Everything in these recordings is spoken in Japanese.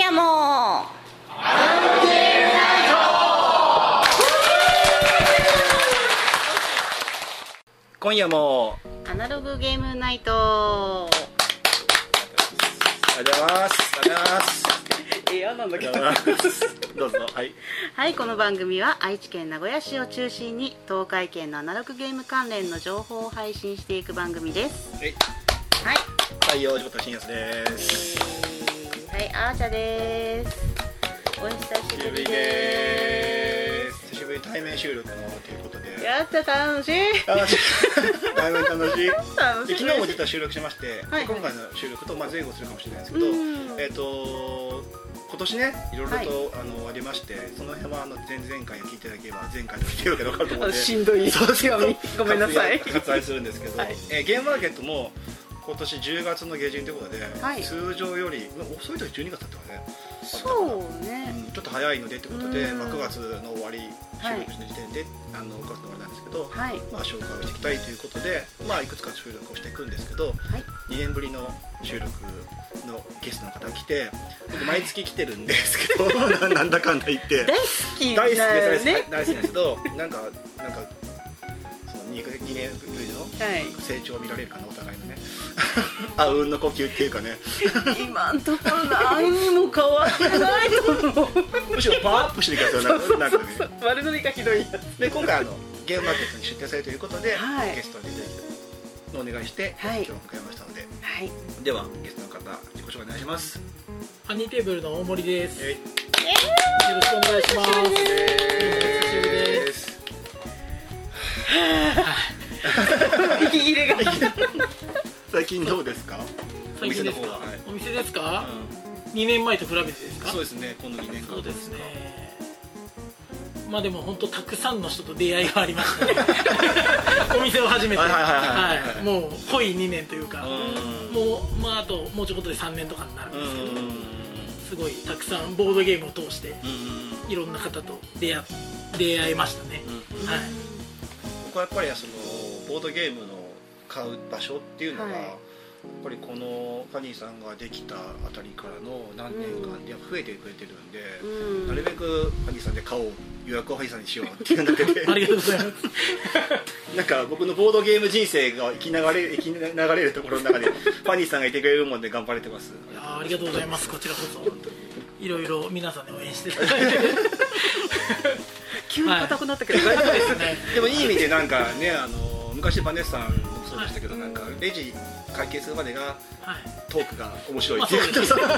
夜も今夜もアナログゲームナイト。 ありがとうございます。ありがとうございます。 嫌なんだけど。 どうぞ。はい。 はい、この番組は愛知県名古屋市を中心に東海圏のアナログゲーム関連の情報を配信していく番組です。 はい。 はい。 太陽地元新安です。 はい、あーちゃです。お久しぶりです。久しぶりに対面収録のということで。 やった楽しい。 対面楽しい。 楽しい。 昨日も実は収録しまして、はい、今回の収録と前後するかもしれないですけど、今年ねいろいろと、はい、ありまして、その辺は前々回聞いていただければ前回と聞いてるわけで分かると思うので、 しんどい手紙ごめんなさい。 割愛するんですけど、はい、ゲームマーケットも今年10月の下旬ということで、はい、通常より遅い時12月だったからね。 そうね、 ちょっと早いのでってことで、9月の終わり収録の時点で、9月の終わりなんですけど、はい、紹介をしていきたいということで、いくつか収録をしていくんですけど、はい、2年ぶりの収録のゲストの方が来て、僕毎月来てるんですけど、なんだかんだ言って大好きだよね。 大好きですけど、なんかその2年ぶりの成長を見られるかな、お互いのね。あうんの呼吸っていうかね。今んところ何も変わってないと思う。むしろパワーアップしてください。なんかね。 悪ノリがひどいやつで、今回ゲームマーケットに出展されるということで、ゲストに出ていただきのお願いして、今日を迎えましたので、ではゲストの方自己紹介お願いします。 ハニーテーブルの大森です。よろしくお願いします。久しぶりです。 息切れが。 最近どうですか？ お店の方は。お店ですか？2年前と比べてですか？ そうですね、この2年間。 そうですね。でも本当たくさんの人と出会いがありましたね。お店を始めて、もう濃い2年というか、もうあともうちょこっとで3年とかになるんですけど、すごいたくさんボードゲームを通していろんな方と出会いましたね。はい。 僕はやっぱりボードゲームの買う場所っていうのが、やっぱりこのファニーさんができたあたりからの何年間で増えてくれてるんで、なるべくファニーさんで買おう、予約をファニーさんにしようっていうだけで。 ありがとうございます。 なんか僕のボードゲーム人生が生き流れるところの中でファニーさんがいてくれるもんで頑張れてます。 ありがとうございます。こちらこそいろいろ皆さんで応援していただいて。 急に硬くなったけど大丈夫ですね。 でもいい意味でなんかね、昔バネッサンもそうでしたけど、なんかレジ会計するまでがトークが面白いっていう。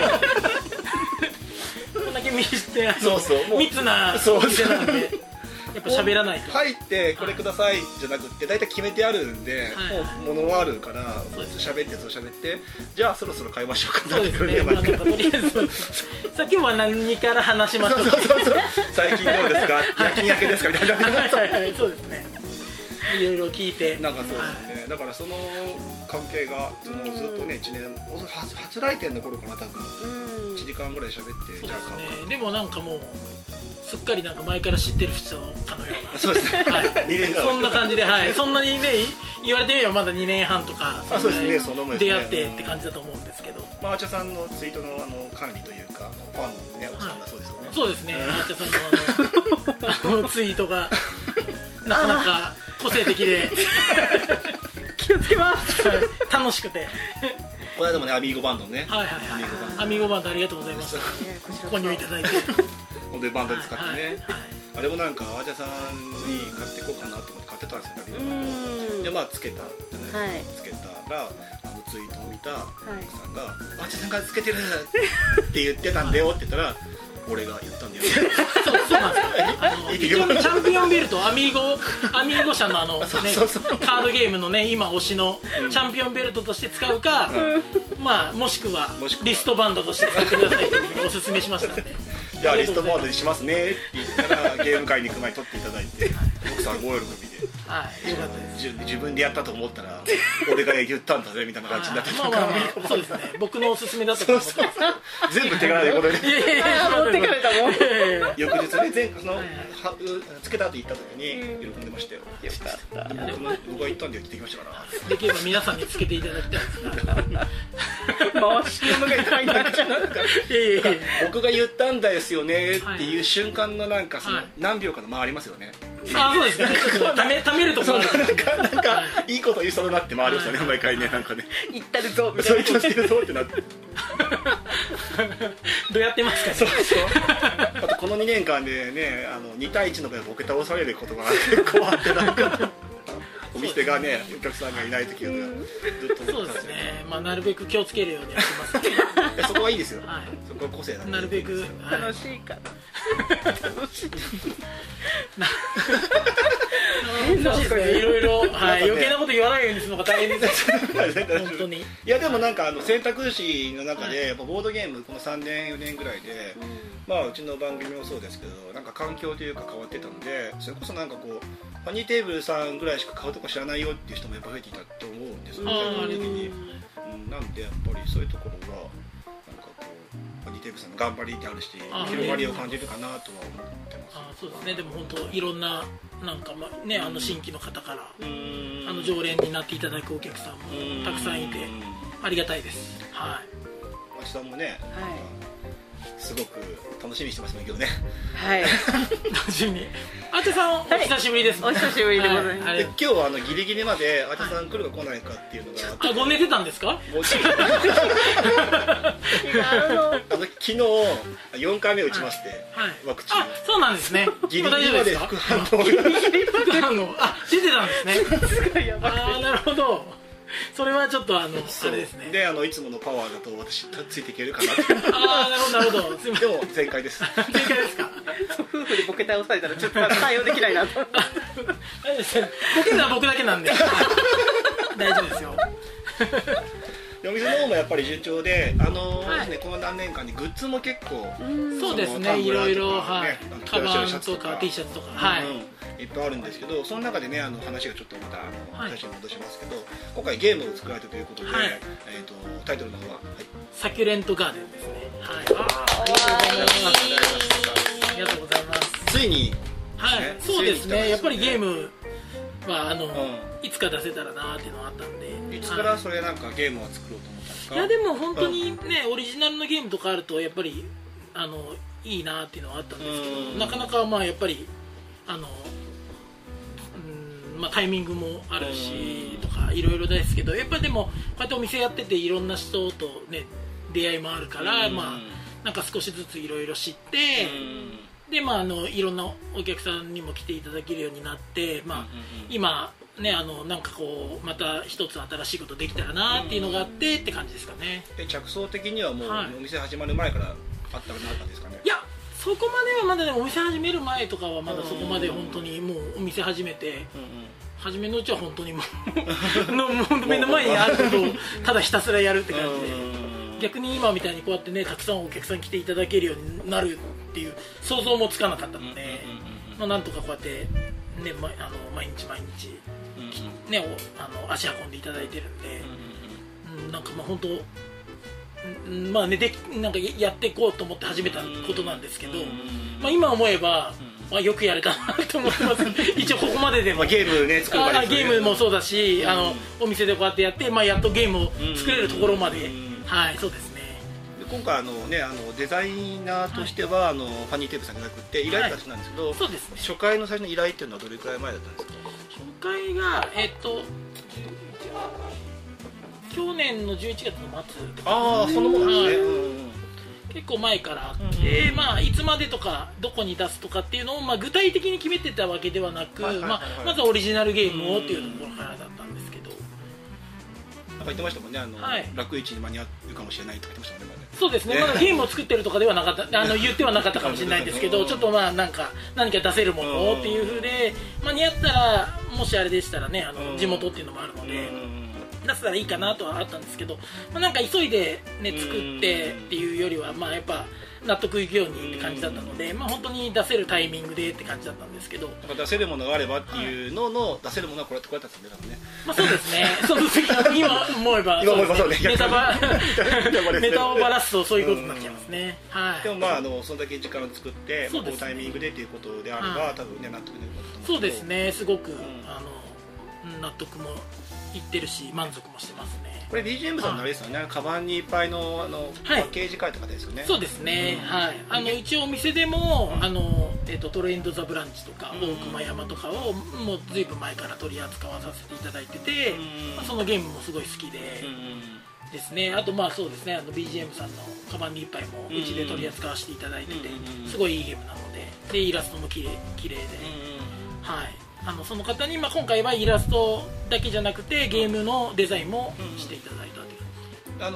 こんだけ密なお店なんで、やっぱ喋らないと。 入ってこれくださいじゃなくて、大体決めてあるんで、もう物はあるから喋ってじゃあそろそろ買いましょうか。 そうですね。さっきも何から話しました。 最近どうですか、夜勤明けですかみたいな。 そうですね。いろいろ聞いて、 なんかそうですね。だからその関係がずっとね、1年初来店の頃かな、多分1時間ぐらい喋って、じゃあ買おうか。 でもなんかもうすっかりなんか前から知ってる人かのような。 そうですね。 そんな感じで、そんなにね言われてみればまだ2年半とか出会ってって感じだと思うんですけど。 あーちゃさんのツイートの管理というか、ファンのね、おじさんがそうですよね。 そうですね。あーちゃさんのツイートがなかなか個性的で気をつけます。 楽しくて。 この間もね、アミーゴバンドね。 アミーゴバンドありがとうございます。購入いただいて。 本当にバンドで使ってね。あれもなんかあーちゃさんに買っていこうかなと思って買ってたんですよ。でつけたらツイートを見た奥さんが「あーちゃさんがつけてるって言ってたんだよ」って言ったら、俺が言ったんだよ。 そうなんですよ。チャンピオンベルト、アミーゴ社のカードゲームのね、今推しのチャンピオンベルトとして使うか、もしくはリストバンドとして使ってくださいっておすすめしましたんで。 じゃあリストバンドにしますねって言ったら、ゲーム会に行く前に取っていただいて、奥さんご喜びで。 はい、よかったです。 自分でやったと思ったら俺が言ったんだぜみたいな感じになってた。 そうですね。僕のおすすめだったと思ってます。 全部手柄でことで。 持ってかれたもん。 翌日ね、つけた後行った時に喜んでましたよ。 よかった。 僕が行ったんで言ってきましたから。 できれば皆さんにつけていただきたいです。 回し物がいっぱいになっちゃう僕が言ったんですよねっていう瞬間のなんかその何秒かの回りますよね。 そうですね。ためるところなんかいいこと言いそうになって回りますよね、毎回ね。なんかね言ったるぞそう言ってるぞってなってどうやってますかね。 そうあとこの2年間でね2対1の場合ボケ倒されることが結構あって、なんかお店がねお客さんがいない時はずっとそうですね。なるべく気をつけるようにやってますね。 そこはいいですよ。そこは個性なんでなるべく楽しいから楽しいいろいろ余計なこと言わないようにするのが大変です本当に。 いやでもなんか選択肢の中でやっぱボードゲームこの3年4年ぐらいで、うちの番組もそうですけどなんか環境というか変わってたので、それこそなんかこうファニーテーブルさんぐらいしか買うとこ知らないよっていう人もやっぱ増えていたと思うんですよね、的に。なんでやっぱりそういうところはなんかこうファニーテーブルさんの頑張りってあるし、広がりを感じるかなとは思ってます。 そうですね。でも本当いろんななんかね新規の方から常連になっていただくお客さんもたくさんいてありがたいです。 町さんもね、すごく楽しみにしてますけどね。 楽しみ。あてさんお久しぶりです。 お久しぶりでございます。 今日はギリギリまであてさん来るか来ないかっていうのがご寝てたんですか？ 昨日4回目打ちましてワクチン。 そうなんですね。 ギリギリまで副反応が出てたんですね。なるほど。それはちょっとあれですね。 でいつものパワーだと私ついていけるかなって。 なるほど。 でも正解です。 正解ですか。 夫婦でボケ倒されたらちょっと対応できないなと。 ボケるのは僕だけなんで大丈夫ですよ。 お店の方もやっぱり順調で、この何年間にグッズも結構そうですね、いろいろカバンとか T シャツとかいっぱいあるんですけど、その中でね話がちょっとまた最初に戻しますけど、今回ゲームを作られたということで、タイトルの方はサキュレントガーデンですね。ありがとうございます。 ついにそうですね。やっぱりゲームはいつか出せたらなっていうのがあったんで。 いつからそれなんかゲームを作ろうと思ったんですか？ いやでも本当にね、オリジナルのゲームとかあるとやっぱりいいなっていうのはあったんですけど、なかなかやっぱりタイミングもあるしとかいろいろですけど、やっぱりでもこうやってお店やってていろんな人とね出会いもあるから、なんか少しずついろいろ知って、でいろんなお客さんにも来ていただけるようになって、今ねなんかこうまた一つ新しいことできたらなっていうのがあってって感じですかね。 着想的にはもうお店始まる前からあったんですかね？ いやそこまではまだね、お店始める前とかはまだそこまで本当にもうお店始めて、初めのうちは本当にもう目の前にあることをただひたすらやるって感じで、逆に今みたいにこうやってねたくさんお客さん来ていただけるようになるっていう想像もつかなかったので、なんとかこうやってね毎日ね足運んでいただいてるんで、なんか本当なんかやっていこうと思って始めたことなんですけど、今思えばよくやれたなと思ってます。一応ここまででもゲームね作るまでゲームもそうだし、お店でこうやってやって、やっとゲームを作れるところまで、そうですね。 今回デザイナーとしてはファニーテープさんじゃなくて依頼形なんですけど、 そうですね。 初回の最初の依頼っていうのはどれくらい前だったんですか？ 初回が去年の11月の末。 そのものですね。 結構前からあって、いつまでとかどこに出すとかっていうのを具体的に決めてたわけではなく、まずはオリジナルゲームをっていうところからだったんですけど、 なんか言ってましたもんね、楽市に間に合うかもしれないとか言ってましたもんね。 そうですね、まだゲームを作ってるとかではなかった言ってはなかったかもしれないんですけど、ちょっと何か出せるものをっていうふうで、間に合ったらもしあれでしたらね地元っていうのもあるので出せたらいいかなとはあったんですけど、なんか急いでね作ってっていうよりはやっぱ納得いくようにって感じだったので、本当に出せるタイミングでって感じだったんですけど、 出せるものがあればっていうのの、出せるものはこれだったんですね。 そうですね。今思えばネタをばらすとそういうことになっちゃいますね。 でもそんだけ時間を作ってこのタイミングでっていうことであれば多分ね納得できると思う。 そうですね、すごく納得もいってるし満足もしてますね。 これ BGM さんのあれですよね、カバンにいっぱいのパッケージ書いた方ですよね。 そうですね、はい、一応お店でもトレインド・ザ・ブランチとか大熊山とかをもうずいぶん前から取り扱わさせていただいてて、そのゲームもすごい好きでですね。あとそうですね、BGM さんのカバンに一杯もうちで取り扱わせていただいてて、すごいいいゲームなので、イラストも綺麗で、はい、その方に今回はイラストだけじゃなくてゲームのデザインもしていただいたという。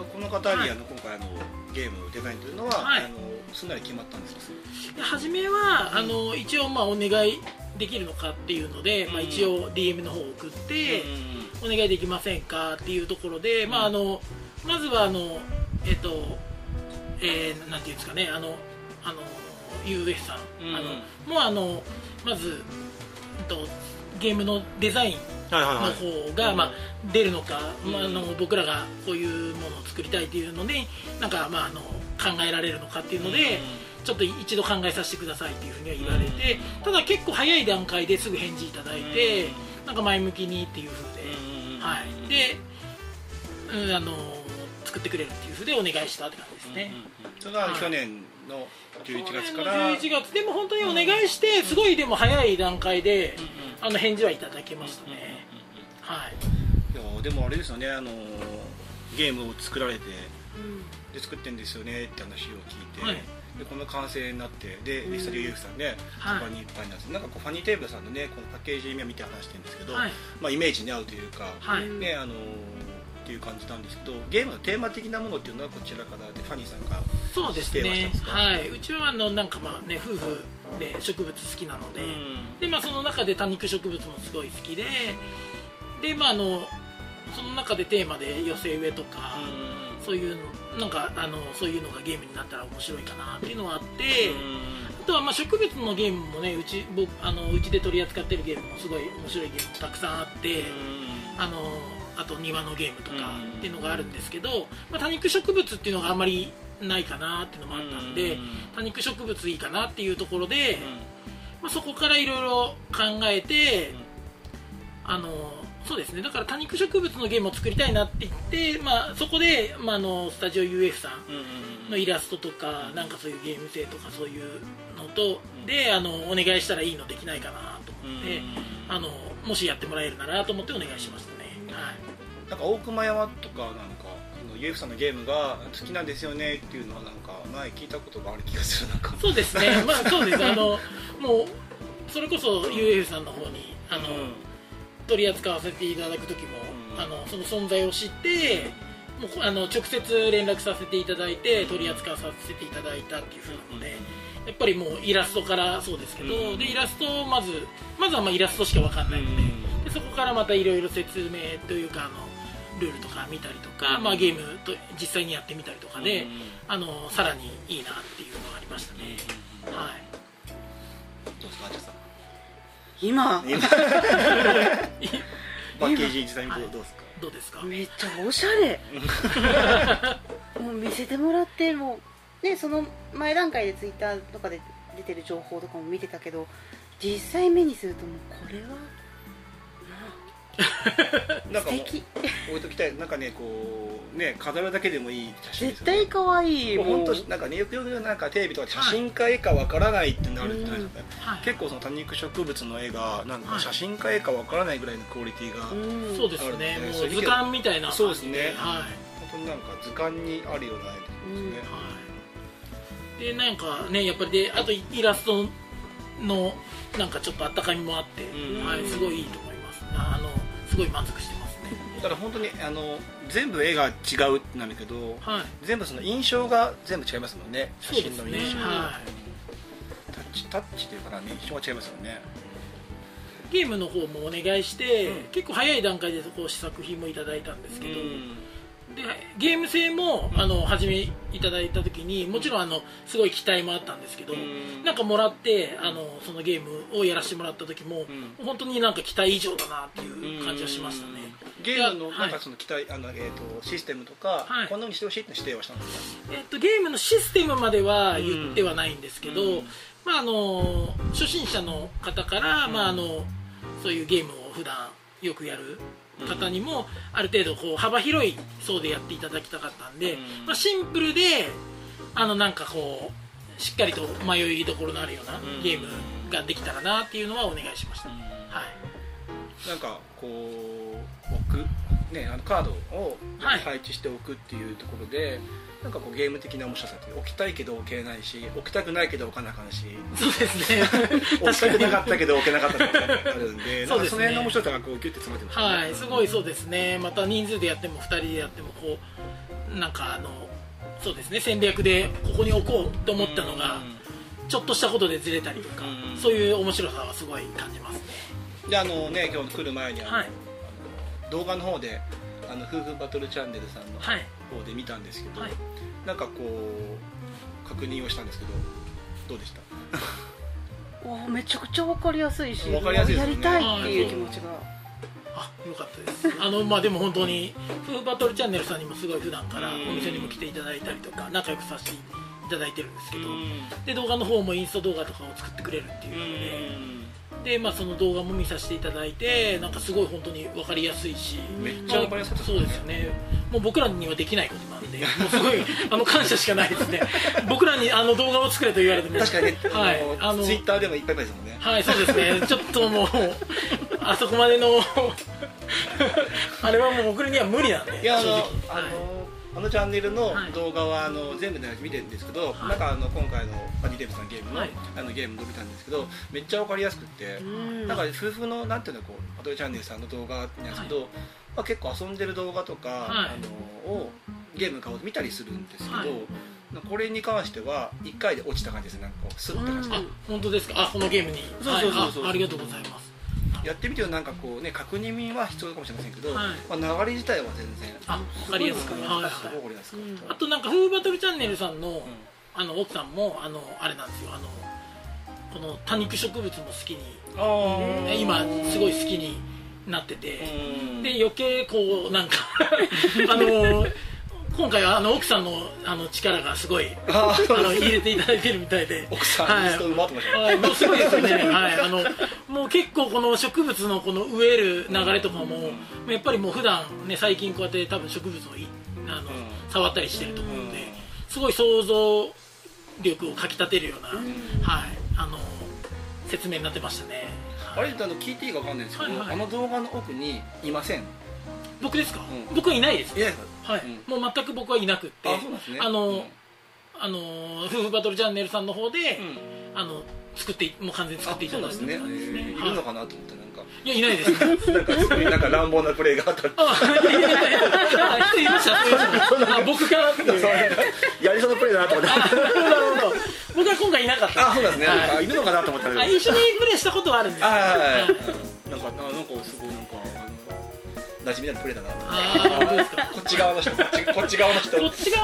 この方に今回ゲームのデザインというのは、すんなり決まったんですか？ 初めは一応お願いできるのかっていうので、一応 DM の方を送ってお願いできませんかっていうところで、まずはなんていうんですかね、UF さんもまずゲームのデザインの方が出るのか、僕らがこういうものを作りたいっていうのでなんか考えられるのかっていうので、ちょっと一度考えさせてくださいっていうふうには言われて、ただ結構早い段階ですぐ返事いただいて、なんか前向きにっていうふうで、はい、で作ってくれるっていうふうでお願いしたって感じですね。 それが去年の11月から 11月でも本当にお願いしてすごいでも早い段階で返事はいただけましたね。はい。 いやでもあれですよね、ゲームを作られて、で作ってんですよねって話を聞いて、でこの完成になってでリストリュウさんね、カバンにいっぱいになって、なんかファニーテーブルさんのねこのパッケージ見て話してるんですけど、イメージに合うというか、ねっていう感じなんですけど、ゲームのテーマ的なものっていうのはこちらからでファニーさんがそうですね、はい、うちはなんか夫婦で植物好きなので、でその中で多肉植物もすごい好きで、でその中でテーマで寄せ植えとか、そういうのなんかそういうのがゲームになったら面白いかなっていうのはあって、あとは植物のゲームもね、うちで取り扱ってるゲームもすごい面白いゲームもたくさんあって、あと庭のゲームとかっていうのがあるんですけど、多肉植物っていうのがあんまりないかなっていうのもあったんで、多肉植物いいかなっていうところで、そこからいろいろ考えて、そうですね、だから多肉植物のゲームを作りたいなって言って、そこで、スタジオ UF さんのイラストとか、なんかそういうゲーム性とかそういうのとでお願いしたらいいのできないかなと思って、もしやってもらえるならと思ってお願いしましたね。はい、 なんか大熊山とかなんかUF さんのゲームが好きなんですよねっていうのはなんか前聞いたことがある気がする。なんかそうですね、そうですもうそれこそ UF さんの方に取り扱わせていただく時も、その存在を知ってもう直接連絡させていただいて取り扱わさせていただいたっていう風なので、やっぱりもうイラストからそうですけど、でイラストをまずはイラストしか分かんないので、そこからまたいろいろ説明というかルールとか見たりとか、ゲームと実際にやってみたりとかで、さらにいいなっていうのがありましたね。はい。 どうですか、あちゃさん。 今パッケージ実際にどうですか？ どうですか？ めっちゃおしゃれ。もう見せてもらってもね、その前段階でツイッターとかで出てる情報とかも見てたけど、実際目にするともうこれはなんかもう置いときたい。なんかね、こうね、飾るだけでもいい写真ですよね。絶対可愛い。 本当なんかね、よくなんかテレビとか写真家絵かわからないってなるじゃないですかね。結構その多肉植物の絵がなんか写真家絵かわからないぐらいのクオリティがあるので、 そうですね。もう図鑑みたいな。 そうですね。はい。本当になんか図鑑にあるような絵ですね。 はい。でなんかね、やっぱりであとイラストのなんかちょっとあったかみもあって、はい、すごいいいと思います。すごい満足してますね。 だから本当に全部絵が違うってなるけど、全部その印象が全部違いますもんね。写真の印象、タッチというかな、印象が違いますよね。 ゲームの方もお願いして、結構早い段階で試作品もいただいたんですけど、でゲーム性も始めいただいた時にもちろんすごい期待もあったんですけど、なんかもらってそのゲームをやらせてもらった時も、本当になんか期待以上だなっていう感じはしましたね。 ゲームのなんかその期待システムとか、こんなふうにしてほしいって指定はしたんですか？ ゲームのシステムまでは言ってはないんですけど、初心者の方からそういうゲームを普段よくやる方にもある程度こう幅広い層でやっていただきたかったんで、まあ、シンプルでなんかこうしっかりと迷いどころのあるようなゲームができたらなっていうのはお願いしました。はい、 なんかこう置くね、カードを配置しておくっていうところで、なんかこうゲーム的な面白さって置きたいけど置けないし、置きたくないけど置かなあかんし、 そうですね置きたくなかったけど置けなかったってあるんで、 そうですね、 その辺の面白さがこうギュッて詰まってますね。はい、すごいそうですね。また人数でやっても2人でやってもこうなんかそうですね、戦略でここに置こうと思ったのがちょっとしたことでずれたりとか、そういう面白さはすごい感じますね。 でね、今日来る前に動画の方で夫婦バトルチャンネルさんの方で見たんですけど、はい、なんかこう確認をしたんですけど、どうでした？ めちゃくちゃ分かりやすいし、 分かりやすいですね、 やりたいっていう気持ちが。 よかったです。まあでも本当に夫婦バトルチャンネルさんにもすごい普段からお店にも来ていただいたりとか仲良くさせていただいてるんですけど、で動画の方もインスト動画とかを作ってくれるっていうので、まあ、その動画も見させていただいて、なんかすごい本当に分かりやすいし、 めっちゃ分かりやすかった。 そうですよね。もう僕らにはできないことなんで、もうすごい感謝しかないですね。僕らに動画を作れと言われても、 確かにね、 はい、 ツイッターでもいっぱいですもんね。 はい、そうですね。ちょっともうあそこまでのあれはもう僕には無理なんで。 いや、チャンネルの動画は全部のやつ見てるんですけど、なんか今回のバニーデブさんゲームのゲームを見たんですけど、めっちゃ分かりやすくて、なんか夫婦のなんていうのこうバトルチャンネルさんの動画なんですけど、まあ結構遊んでる動画とかをゲーム買うと見たりするんですけど、これに関しては1回で落ちた感じです。なんかこうスッって感じで。 本当ですか？このゲームに。そう。ありがとうございます。 やってみてなんかこうね、確認は必要かもしれませんけど、まあ流れ自体は全然分かりやすく、あとなんか夫婦バトルチャンネルさんの奥さんもあれなんですよ、この多肉植物も好きに今すごい好きになってて、で余計こうなんか今回は奥さんの力がすごい入れていただいてるみたいで、 奥さんにうまってましたね。 もうすごいですね。はい、もう結構この植物のこの植える流れとかもやっぱりもう普段ね、最近こうやって多分植物を触ったりしてると思うんで、すごい想像力をかきたてるような、はい、説明になってましたね。 あれ聞いていいか分かんないんですけど、動画の奥にいません？ 僕ですか？僕はいないです。はい、もう全く僕はいなくって、夫婦バトルチャンネルさんの方で作ってもう完全に作っていただいてますね。いるのかなと思ってなんか。 いや、いないです。 なんか乱暴なプレイがあった。 人いました。僕からやりそうなプレイだなと思って。 なるほど。僕は今回いなかった。 そうですね。いるのかなと思ったら。 一緒にプレイしたことはあるんです。 なんかすごいなんか。馴染みのプレーだな。こっち側の人、こっち側の人、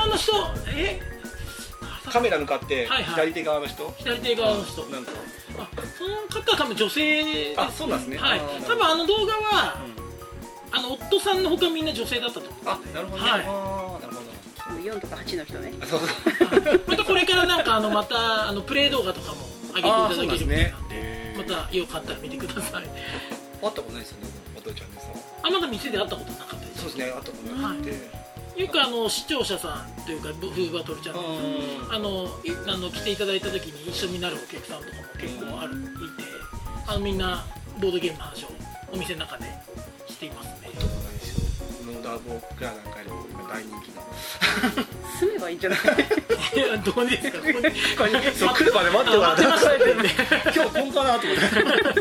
カメラ向かって左手側の人、 左手側の人、 なんかその方は多分女性です。 そうなんですね。 はい、多分動画は夫さんのほかみんな女性だったと思う。 なるほど。 なるほど。4とか8の人ね。 そう。 またこれからなんかまたプレイ動画とかも上げていただけるみたいなんで、またよかったら見てください。 会ったことないですよね、バトルチャンネルさん。 まだ店で会ったことなかったです。 そうですね、会ったことなくて。 よく視聴者さんというか夫婦バトルチャンネル来ていただいた時に一緒になるお客さんとかも結構いて、みんなボードゲームの話をお店の中でしていますね。 ダーボークラなんかよりも今大人気の。 住めばいいんじゃない？ いや、どこですか？ そう来るまで待ってもらって。今日こんかなと思って。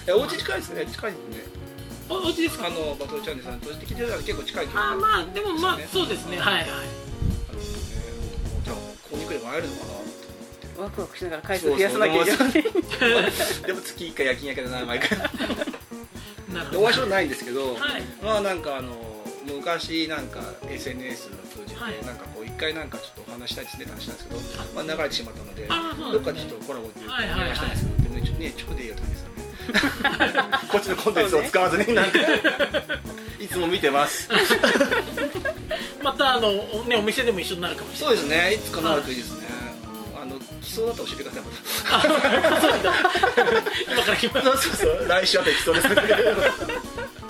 お家近いですね、近いですね。 お家ですか？ バトルチャンネルさんとして来てたら結構近い距離。でもそうですね。はいはい。 じゃあここに来れば会えるのかなと思って。 ワクワクしながら回数増やさなきゃいけない。 でも月1回夜勤やけどな、毎回。お会いしたことないんですけど、まあなんか昔なんか SNS を通じてなんかこう一回なんかちょっとお話したいですねって話したんですけど、まあ流れてしまったので、どっかでちょっとコラボっていうお願いしたいんですけど、ね、直でいいよって感じですよね。こっちのコンテンツを使わずになんかいつも見てます。 またお店でも一緒になるかもしれない。 そうですね、いつかなるといいですね。来そうだったら教えてください。 今から来ます。 そう来週あたり来そうです。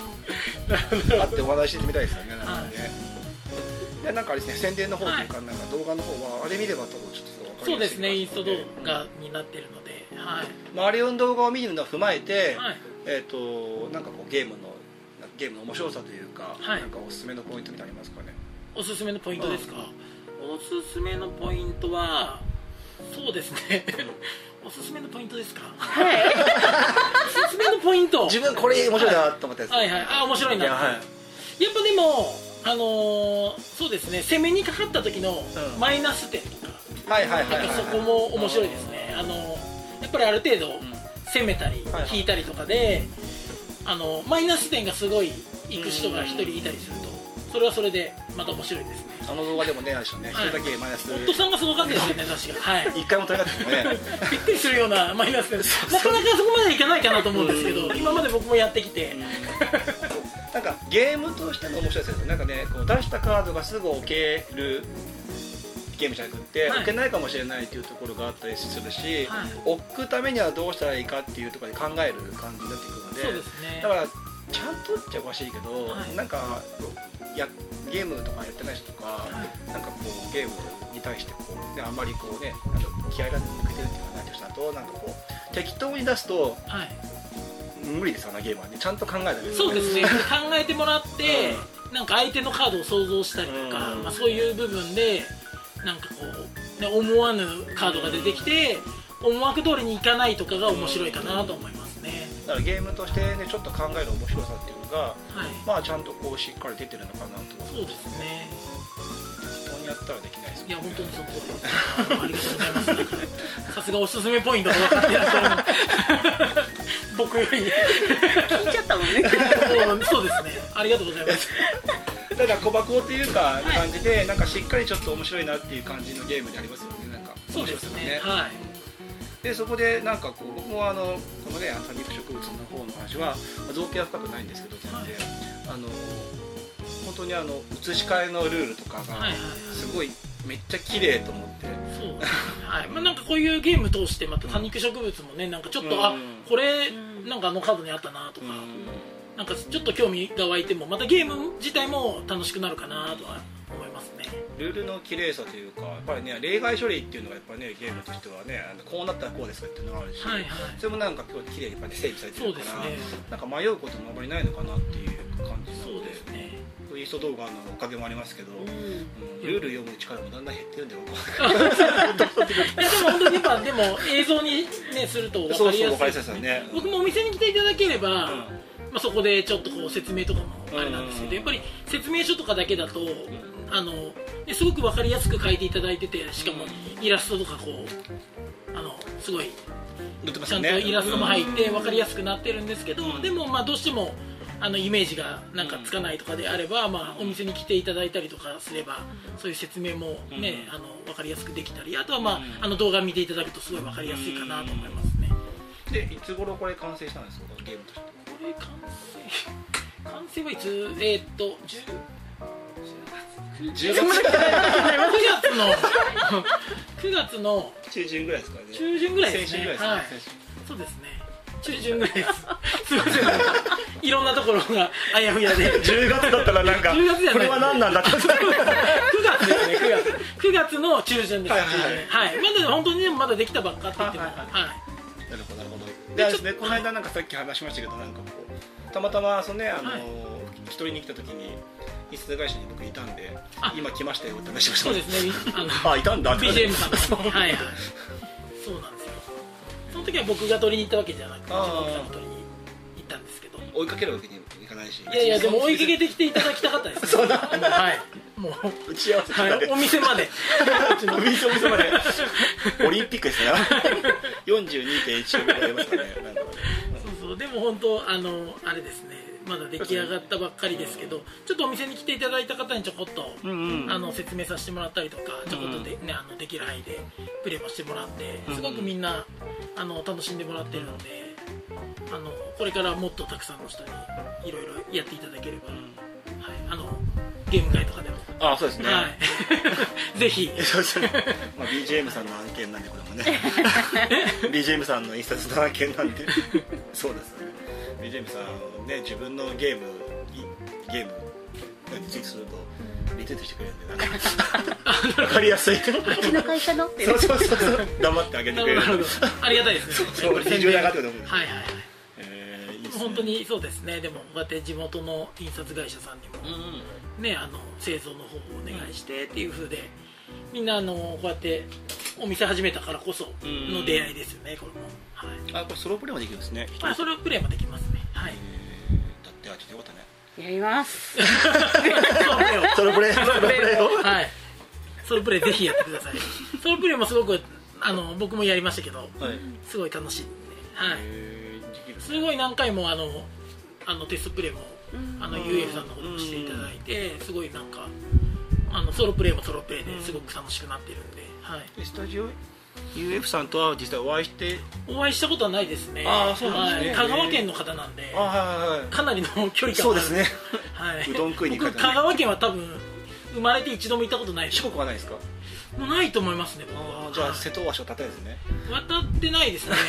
会ってお話ししてみたいですよね。でなんかあれですね、宣伝の方というか、なんか動画の方はあれ見れば多分ちょっと分かりやすい。 そうですね、インスト動画になってるので、 あれの動画を見るのを踏まえて、なんかこうゲームの面白さというか、なんかおすすめのポイントみたいなのありますかね。 おすすめのポイントですか。おすすめのポイントはそうですね。おすすめのポイントですか。おすすめのポイント。 自分これ面白いなと思ったやつ。 面白いな。やっぱでもそうですね、攻めにかかった時のマイナス点とか、そこも面白いですね。やっぱりある程度攻めたり引いたりとかで、マイナス点がすごいいく人が1人いたりすると、それはそれでまた面白いですね。 動画でもね、あれでしょうね、1人だけマイナス。 夫さんがすごかったですよね、確か。 1回も取れなかったですね。 びっくりするようなマイナス点、なかなかそこまではいかないかなと思うんですけど、今まで僕もやってきて。 なんかゲームとしての面白いですよ。なんかね、こう出したカードがすぐ置けるゲームじゃなくて、置けないかもしれないというところがあったりするし、置くためにはどうしたらいいかっていうところで考える感じになってくるので、だからちゃんとっちゃおかしいけど、なんかゲームとかやってない人とか、なんかこうゲームに対してこう、あんまりこうね、気合が抜けてるっていうかない人だと、なんかこう適当に出すと、無理ですよね、ゲームはね。ちゃんと考えないと。 そうですね、考えてもらって、なんか相手のカードを想像したりとか、そういう部分でなんかこう、思わぬカードが出てきて思惑通りにいかないとかが面白いかなと思いますね。 だからゲームとしてね、ちょっと考える面白さっていうのが、まあちゃんとこうしっかり出てるのかなと。 そうですね。 人にやったらできないですよね。 いや本当にその通りです。ありがとうございます。さすがおすすめポイントが分かってらっしゃる。僕より聞いちゃったもんね。 そうですね。ありがとうございます。 だから小箱っていうか感じで、なんかしっかりちょっと面白いなっていう感じのゲームでありますよね。なんかそうですね。 でそこでなんかこう、僕もこのね多肉植物の方の話は造形は深くないんですけど、全然本当に移し替えのルールとかがすごいめっちゃ綺麗と思って。 そうですね。まあなんかこういうゲーム通してまた多肉植物もね、なんかちょっとこれなんかカードにあったなとか。なんかちょっと興味が湧いても、またゲーム自体も楽しくなるかなとは思いますね。 ルールの綺麗さというか、やっぱりね、例外処理っていうのがやっぱね、ゲームとしてはね、こうなったらこうですっていうのがあるし、それもなんか今日綺麗にやっぱり整備されてるから、なんか迷うこともあまりないのかなっていう感じなので、インスト動画のおかげもありますけど、ルール読む力もだんだん減ってるんで僕は。いやでも本当にでも映像にねすると分かりやすいですね。僕もお店に来ていただければ。そこでちょっとこう説明とかもあれなんですけど、やっぱり説明書とかだけだとすごく分かりやすく書いていただいてて、しかもイラストとかこうすごいちゃんとイラストも入って分かりやすくなってるんですけど、でもどうしてもイメージがなんかつかないとかであれば、お店に来ていただいたりとかすればそういう説明もね分かりやすくできたり、あとは動画見ていただくとすごい分かりやすいかなと思いますね。 でいつ頃これ完成したんですか、ゲームとして。 完成はいつ10 月 9月の中旬ぐらいですかね。 中旬ぐらいですね。そうですね。中旬ぐらいです。すみません。いろんなところがあやふやで。 10月だったらなんかこれは何なんだって。9 月ですね。9月の中旬です。はい。まだ本当にまだできたばっかって言っても。はい。 なるほどなるほど。でですね、この間なんかさっき話しましたけど、なんかこうたまたまそのね一人に来た時に印刷会社に僕いたんで、今来ましたよって話をしてました。 そうですね。 いたんだって。 BGM さんが。はいはい。そうなんですよ。その時は僕が取りに行ったわけじゃなくて、奥さんが取りに行ったんですけど。 追いかけるわけにいかないし。 いやでも追いかけてきていただきたかったです。そうだ。はい。もう打ち合わせお店まで。 お店まで。オリンピックですね。42.1ぐらいありますかね。 そうでも本当あれですね。まだ出来上がったばっかりですけど、ちょっとお店に来ていただいた方にちょこっと説明させてもらったりとか、ちょこっとでねできる範囲でプレイもしてもらって、すごくみんな楽しんでもらってるので、これからもっとたくさんの人にいろいろやっていただければ、ゲーム会とかでも。 そうですね。 ぜひ。 BGM さんの案件なんでこれもね。BGM さんの印刷の案件なんで。そうですね。BGM さんね、自分のゲームゲームツイートするとリツイートしてくれるんで、なんか分かりやすい。 うちの会社のってそう頑張ってあげてくれる。 ありがたいですね。 そう非常に上がってると思うんです。 はいはいはい。本当にそうですね。でもこうやって地元の印刷会社さんにもね、製造の方をお願いしてっていう風で、みんなこうやってお店始めたからこその出会いですよね、これも。 はい。これソロプレイもできるんですね。 ソロプレイもできますね。はい。 だってあっちでよかったね。 やります。 ソロプレイを。 はい。ソロプレイぜひやってください。ソロプレイもすごく僕もやりましたけど、すごい楽しいんで、はい。すごい何回もテストプレイもUF さんの方でもしていただいて、すごいなんかソロプレイもソロプレイですごく楽しくなってるんで、はい。 スタジオ UF さんとは実際お会いしたことはないですね。 そうなんですね。 香川県の方なんで、かなりの距離感。 そうですね。 はい。 うどん食いに行かれた。 香川県は多分生まれて一度も行ったことない。 四国はないですか？ もうないと思いますね。 じゃあ瀬戸大橋を渡ったですね。 渡ってないですね。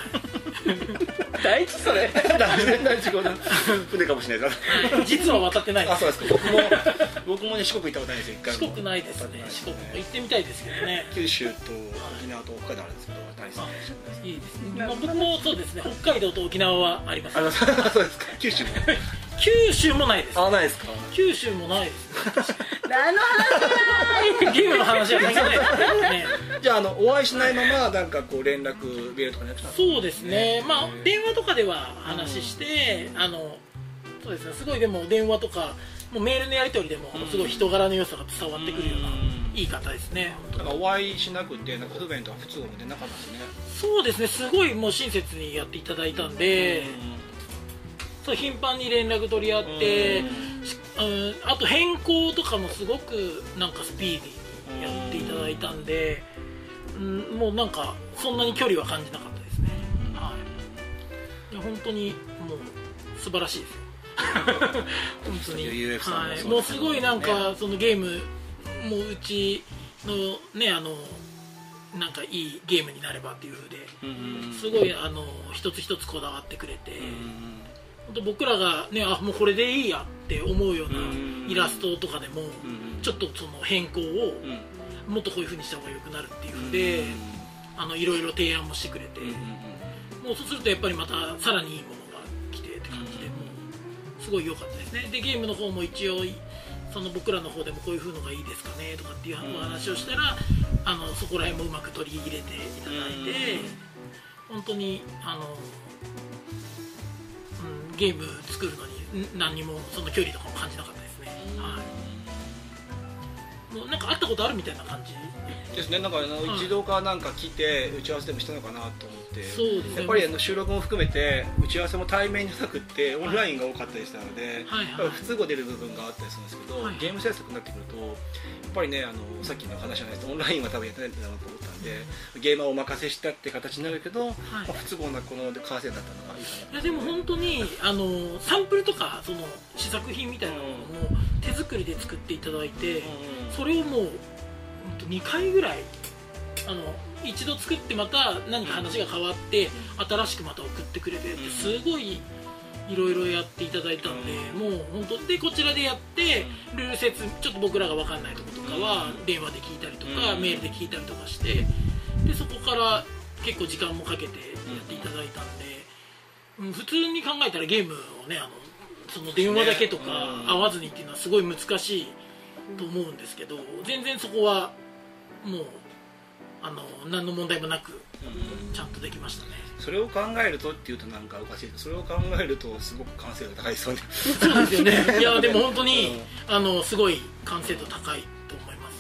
大事それ。 船かもしれないです。 実は渡ってないです。 そうですか。僕もね四国行ったことないですよ。 四国ないですね。四国行ってみたいですけどね。 九州と沖縄と北海道あるんですけど、ないですね。 いいですね。僕もそうですね。北海道と沖縄はあります。 そうですか。九州も。 九州もないです。 ないですか。 九州もないです。 何の話？ ゲームの話は関係ないね。 じゃあお会いしないままなんかこう連絡メールとかやってたんですか？ そうですね。まあ電話とかでは話してそうですね。すごいでも電話とかもうメールのやり取りでもすごい人柄の良さが伝わってくるようないい方ですね。 なんかお会いしなくてなんか不便とか不都合も出なかったですね。 そうですね。すごいもう親切にやっていただいたんで。そう頻繁に連絡取り合って、あと変更とかもすごくなんかスピーディーにやっていただいたんで、もうなんかそんなに距離は感じなかったですね。はい。本当にもう素晴らしいですよ。本当に。はい。もうすごいなんかそのゲームもうちのねなんかいいゲームになればっていう風ですごい一つ一つこだわってくれて。僕らがねもうこれでいいやって思うようなイラストとかでもちょっとその変更をもっとこういう風にした方が良くなるっていう風でいろいろ提案もしてくれてもうそうするとやっぱりまたさらにいいものが来てって感じでもうすごい良かったですね。でゲームの方も一応その僕らの方でもこういう風のがいいですかねとかっていうお話をしたらそこら辺もうまく取り入れていただいて本当にゲーム作るのに何にもその距離とかも感じなかったですね。はい。もうなんか会ったことあるみたいな感じですね。なんか一度かなんか来て打ち合わせでもしたのかなと思って、 そうですね。 やっぱり収録も含めて打ち合わせも対面じゃなくってオンラインが多かったりしたので、不都合出る部分があったりするんですけど、ゲーム制作になってくるとやっぱりねさっきの話じゃないですけどオンラインは多分やってないんだなと思ったんで、ゲーマーをお任せしたって形になるけど、不都合なこのカーセンだったのがいいかな。 いやでも本当にサンプルとかその試作品みたいなものも手作りで作っていただいて、それをもう2回ぐらい一度作ってまた何か話が変わって新しくまた送ってくれてってすごいいろいろやっていただいたんで、もう本当でこちらでやってルール説ちょっと僕らが分かんないところとかは電話で聞いたりとかメールで聞いたりとかしてでそこから結構時間もかけてやっていただいたんで、普通に考えたらゲームをねその電話だけとか会わずにっていうのはすごい難しいと思うんですけど、全然そこはもう何の問題もなくちゃんとできましたね。 それを考えるとっていうとなんかおかしいけど、それを考えるとすごく完成度高いそうね。 そうですよね。いやでも本当にすごい完成度高いと思います。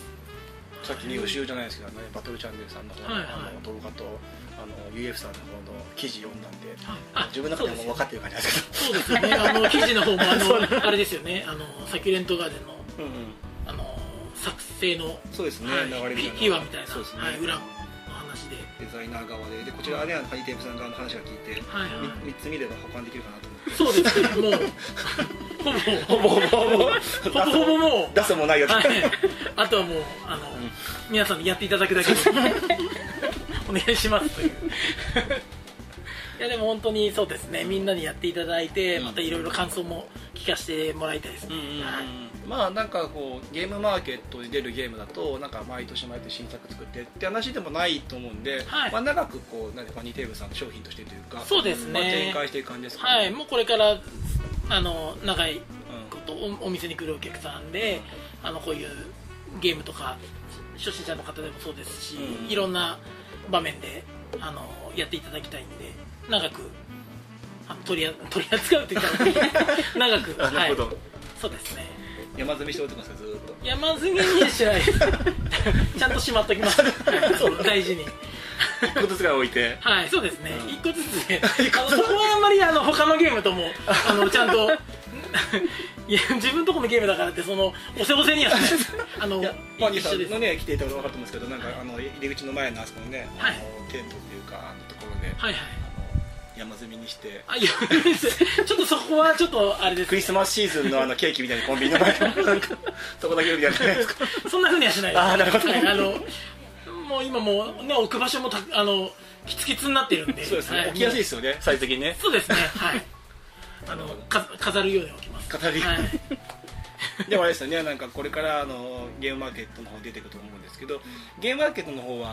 さっきに予習じゃないですけどね、バトルチャンネルさんの方の動画とUF さんの方の記事読んだんで、自分の中でも分かってる感じですけど。 そうですよね。記事の方もあれですよね。サキュレントガーデンの作成のそうですね、 秘話みたいな裏の話でデザイナー側でこちらはねハニテープさん側の話が聞いて3つ見れば保管できるかなと思って。 そうですね。もうほぼもう出すもないよ。 あとはもう皆さんにやっていただくだけでお願いしますという。いやでも本当にそうですね、みんなにやっていただいてまたいろいろ感想も聞聞かせてもらいたいですね。 まあなんかこうゲームマーケットに出るゲームだとなんか毎年毎年新作作ってって話でもないと思うんで、まあ長くこうなんでファニーテーブルさんの商品としてというか、 そうですね、 まあ展開していく感じですかね。 はい、もうこれから長いことお店に来るお客さんでこういうゲームとか初心者の方でもそうですし、いろんな場面でやっていただきたいんで長く取り扱うって言ったら長くなるほど、はい、 そうですね。 山積みしておいてますか、ずーっと。 山積みにしないちゃんとしまっときます大事に 1個ずつが置いて、 はい、そうですね、1個ずつでそこはあんまり他のゲームともちゃんといや自分とこのゲームだからっておせおせにはしないです。 ファニーさんのね来ていただいたら分かると思うんですけど、なんか入り口の前のあそこのね、テントっていうかところで、はいはい、山積みにして、 ちょっとそこはちょっとあれです、ね、 クリスマスシーズンのケーキみたいにコンビニの前のそこだけやるじゃないですか。 そんなふうにはしないです。 ああ、なるほど、 もう今もね置く場所もキツキツになってるんで、 そうですね、置きやすいですよね、サイズ的にね。 そうですね、はい、飾るように置きます。 飾り、はい、でもあれですよね、なんかこれからゲームマーケットの方出てくると思うんですけど、ゲームマーケットの方は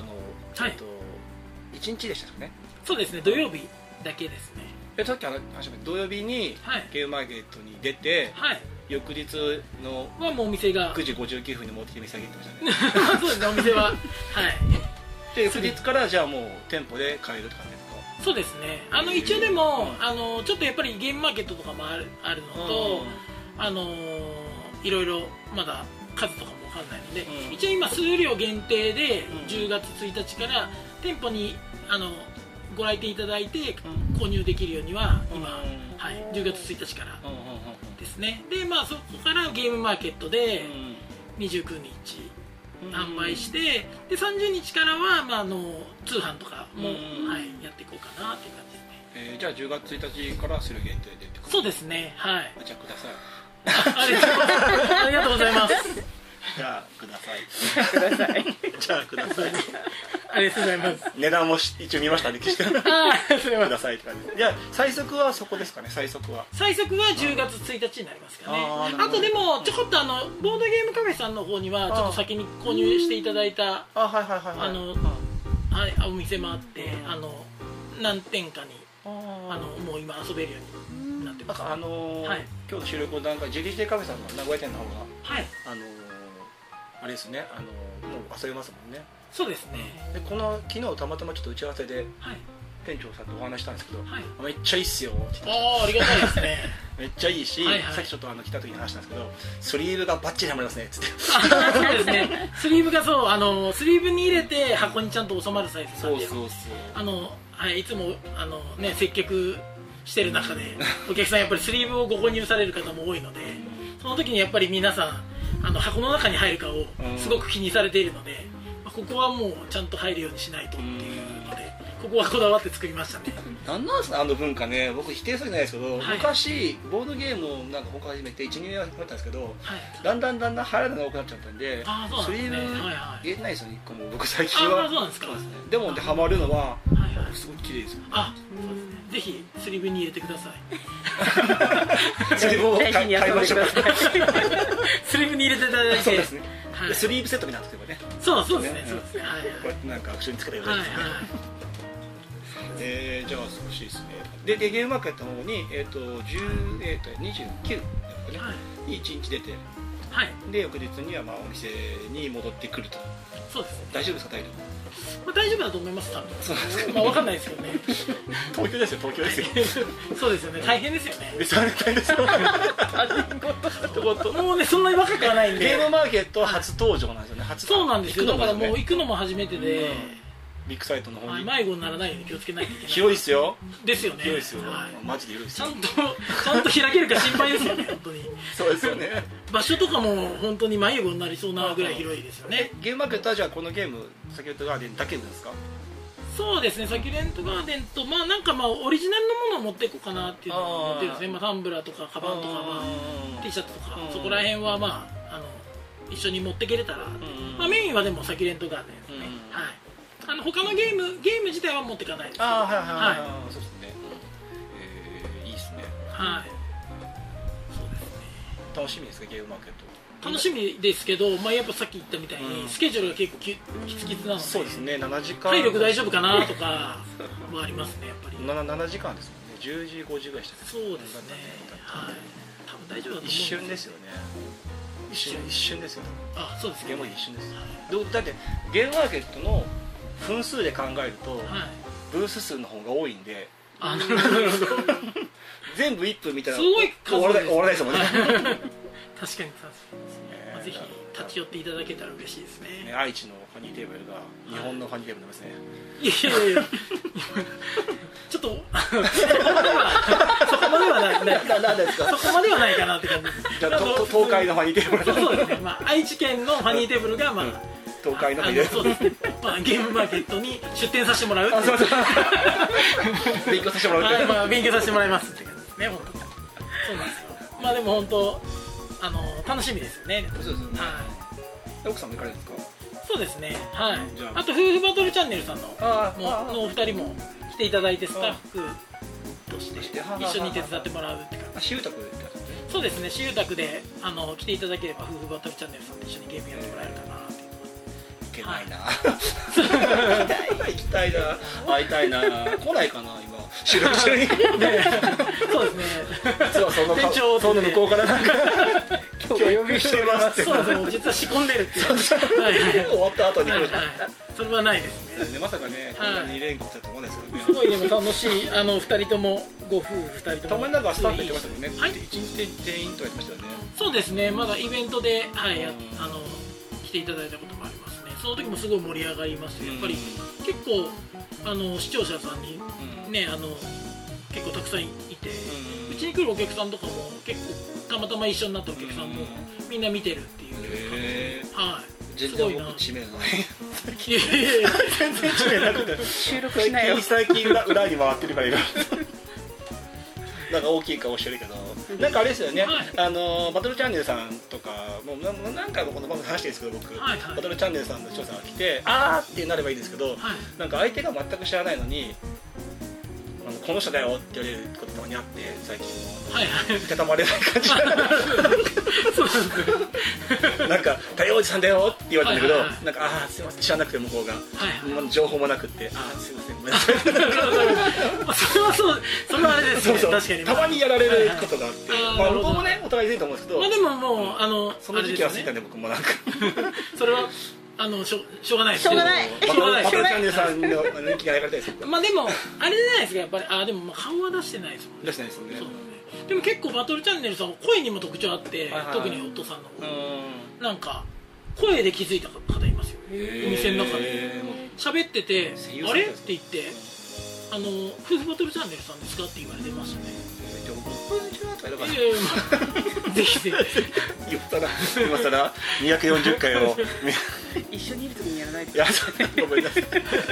1日でしたかね。 そうですね、土曜日だけですね。 さっき話しました土曜日にゲームマーケットに出て、はい、翌日のはもうお店が 9時59分に持ってきて店上げてましたね。 そうですね、お店ははいで翌日からじゃあもう店舗で買えるって感じですか。 そうですね、一応でも、ちょっとやっぱりゲームマーケットとかもあるのと、いろいろまだ数とかも分かんないので、一応今数量限定で10月1日から店舗にご来店いただいて購入できるようには今、はい、10月1日からですね。でまあそこからゲームマーケットで29日販売して、で30日からは、まあ、通販とかも、はい、やっていこうかなっていう感じですね。 じゃあ10月1日から数量限定でってこと。 そうですね、はい。 じゃあください。 ありがとうございます。 じゃあください。じゃあください。 ありがとうございます。 値段も一応見ましたね。くださいって感じ。じゃあ最速はそこですかね。最速は 10月1日になりますかね。あとでもちょこっとボードゲームカフェさんの方にはちょっと先に購入していただいたお店もあって、何店かにもう今遊べるようになってます。 今日の収録の段階、ジェリージェカフェさんの名古屋店の方が、はい、あれですね、もう遊べますもんね。 そうですね。 で昨日たまたまちょっと打ち合わせで、はい、店長さんとお話したんですけど、はい、めっちゃいいっすよって言って。 ありがたいですね。 めっちゃいいし、はいはい、さっきちょっと来た時に話したんですけど、スリーブがバッチリはまりますねっつって。 そうですね。スリーブがそうスリーブに入れて箱にちゃんと収まるサイズなんで、そうはい、いつもね接客してる中でお客さんやっぱりスリーブをご購入される方も多いので、その時にやっぱり皆さん箱の中に入るかをすごく気にされているので、ここはもうちゃんと入るようにしないとっていうので、ここはこだわって作りましたね。 なんなんですか文化ね。僕否定するじゃないですけど、はい、昔ボードゲームをなんか他始めて 1,2 年はやったんですけど、はい、だんだん入らないのが多くなっちゃったんで、スリーブ入れないですよね。1個も僕最近は。 そうなんですか。 でもハマるのはすごい綺麗ですよ。 そうですね。ぜひスリーブに入れてください。 スリーブを買いましょう。 スリーブに入れていただいて。そうですね。 スリーブセットになってればね。 そうですね。こうやってなんか後ろにつけていただいて。じゃあ少しですね。でゲームマーケットの方に29に1日出て、で翌日にはお店に戻ってくると。 そうです。 大丈夫ですか、体力？ 大丈夫だと思います。多分。そうですか。分かんないですけどね。 東京ですよ、東京ですよ。 そうですよね。大変ですよね。 大変ですよ。 もうね、そんなに若くはないんで。 ゲームマーケット初登場なんですよね。 そうなんですよ。だからもう行くのも初めてで、 ビッグサイトの方に迷子にならないように気をつけないといけない。 広いですよ。 ですよね。 広いですよ。マジで広いです。 ちゃんと開けるか心配ですよね、本当に。 そうですよね。 場所とかも本当に迷子になりそうなぐらい広いですよね。 ゲームマーケットはじゃあこのゲームサキュレントガーデンだけですか？ そうですね、サキュレントガーデンとなんかオリジナルのものを持っていこうかなっていうのを思ってるんですね。タンブラーとかカバンとかT シャツとかそこら辺は一緒に持っていけれたら、メインはでもサキュレントガーデンですね。はい。他のゲーム自体は持っていかないです。はい。 そうですね。いいですね。 はい。そうです。 楽しみですか、ゲームマーケット。 楽しみですけど、まあ、やっぱさっき言ったみたいに、スケジュールが結構キツキツなので、 そうですね、7時間体力大丈夫かなとかもありますね、やっぱり。 7時間ですもんね、10時5時ぐらいしたっけ。 そうですね、はい、多分大丈夫だと思うんです。 一瞬ですよね、一瞬ですよ。 あ、そうですね、 ゲームマーケット一瞬です。だってゲームマーケットの分数で考えると、ブース数の方が多いんで、全部1分見たらすごい終わらないですもんね。 確かにぜひ立ち寄っていただけたら嬉しいですね。 愛知のファニーテーブルが日本のファニーテーブルなんですね。 いやちょっとそこまではないですか。そこまではないかなって感じです。 じゃあ東海のファニーテーブル。 そうですね、まあ愛知県のファニーテーブルが東海のファニーテーブル、 ゲームマーケットに出店させてもらう。 勉強させてもらう。 まあ勉強させてもらいますって感じですね、本当。そうなんですよ。まあでも本当楽しみですよね。 そうですよね。奥さんも行かれるんですか。 そうですね、はい。あと夫婦バトルチャンネルさんのお二人も来ていただいて、スタッフとして一緒に手伝ってもらうって感じ。 私有宅で。 そうですね、私有宅で来ていただければ夫婦バトルチャンネルさんと一緒にゲームやってもらえるかなっていう。 行けないな。行きたいな。会いたいな。来ないかな今。収録中に。 そうですね。 実はその向こうからなんか今日お呼びしてますって。 そうですね。実は仕込んでるっていう。 終わった後に。 それはないですね。 まさかね、こんなに連呼したと思うんですよね。 すごいでも楽しい、2人ともご夫婦2人とも。 たまになんかスタッフ言ってましたもんね。一日店員とか言ってましたよね。 そうですね。まだイベントで来ていただいたこともありますね。その時もすごい盛り上がります。やっぱり結構視聴者さんにね結構たくさんいて、うちに来るお客さんとかも結構たまたま一緒になったお客さんもみんな見てるっていう。はい。 全然僕知名度ない。 全然知名なくて収録しないよ。 最近裏に回ってるからいろいろ。なんか大きい顔してるけど、なんかあれですよね。バトルチャンネルさんとかもう何回もこの番組話してるんですけど、僕バトルチャンネルさんの視聴者が来てあーってなればいいんですけど、なんか相手が全く知らないのに。この人だよって言われることたまにあって、最近もいたたまれない感じなんか「大王子さんだよ」って言われたんだけど、なんか「ああすいません知らなくて向こうが情報もなくってああすいませんごめんなさい」 それはあれですね。確かにたまにやられることがあって、向こうもねお互いいいと思うんですけど、 でももうその時期は過ぎたんで僕もなんかそれはしょうがないです。 しょうがない。 バトルチャンネルさんの人気が上がりたいです。 まあでもあれじゃないですか、やっぱりでも顔は出してないですもんね。 出してないですよね。 でも結構バトルチャンネルさん声にも特徴あって、特に夫さんの方なんか声で気づいた方いますよ。お店の中で喋っててあれって言って夫婦バトルチャンネルさんですかって言われてましたね。ぜひぜひ今さら240回を一緒にいる時にやらないと。 ごめんなさい。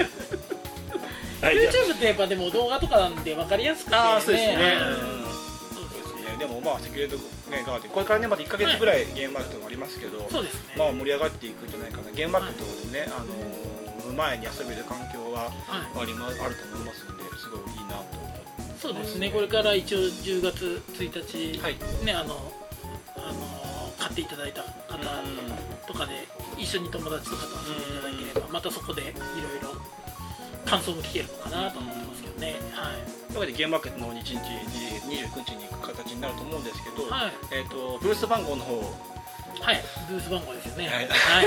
YouTube ってやっぱでも動画とかなんで分かりやすくてね。 そうですね。でもまあセキュリティガーデンこれからねまだ1ヶ月ぐらいゲームマーケットもありますけど、まあ盛り上がっていくんじゃないかな。ゲームマーケットでね前に遊べる環境はあると思いますので、すごいいいなと思って。 そうですね。これから一応10月1日ね買っていただいた方とかで一緒に友達とかと遊んでいただければまたそこでいろいろ感想も聞けるのかなと思ってますけどね。はい。 というわけでゲームマーケットの日29日に行く形になると思うんですけど、ブース番号の方ブース番号ですよね。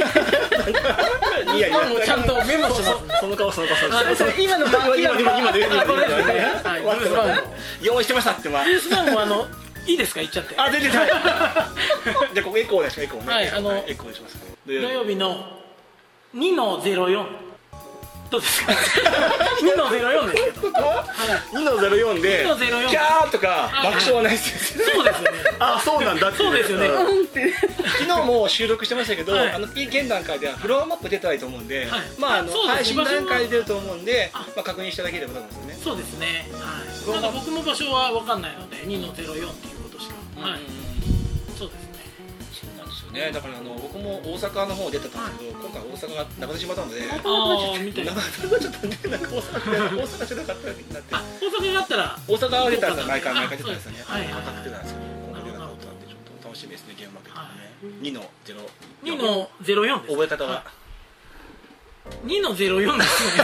いやもうちゃんとメモします。 その顔今の番号用意してましたって。 ブース番号いいですか言っちゃって。 全然じゃあここエコーですエコーね。エコーにします。 土曜日の2-04どうですか。2-04ですけど。 2-04でキャーとか爆笑はないです。 そうですよね。 そうなんだって。 そうですよね。 昨日も収録してましたけど、現段階ではフロアマップ出たいと思うんで、配信段階で出ると思うんで、確認していただければと思うんですよね。 そうですね。まだ僕も場所は分かんないので2-04っていうことしか。そうですね。 そうなんですよね。だから僕も大阪の方出てたんですけど、今回大阪がなくなってしまったので、なくなっちゃったんで、なんか大阪じゃなかったになって。 大阪があったら大阪が出たら毎回出てたんですよね。価格出たんですけど、今回出なかったんでちょっと楽しみですね。 2の 04です。 覚え方は 2の04ですね。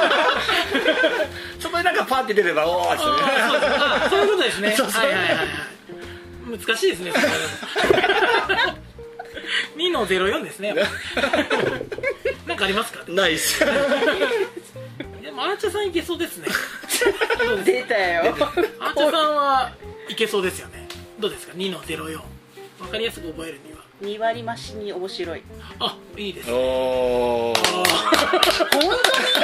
そこでなんかパンって出ればおおってね。 そういうことですね。はいはいはい。難しいですね。2の04ですね。なんかありますか？ ないっす。 でもアーチャーさんいけそうですね。 出たよ。 アーチャーさんはいけそうですよね。どうですか2の04。わかりやすく覚えるには 2割増しに面白い。 あ、いいですね。 おー本当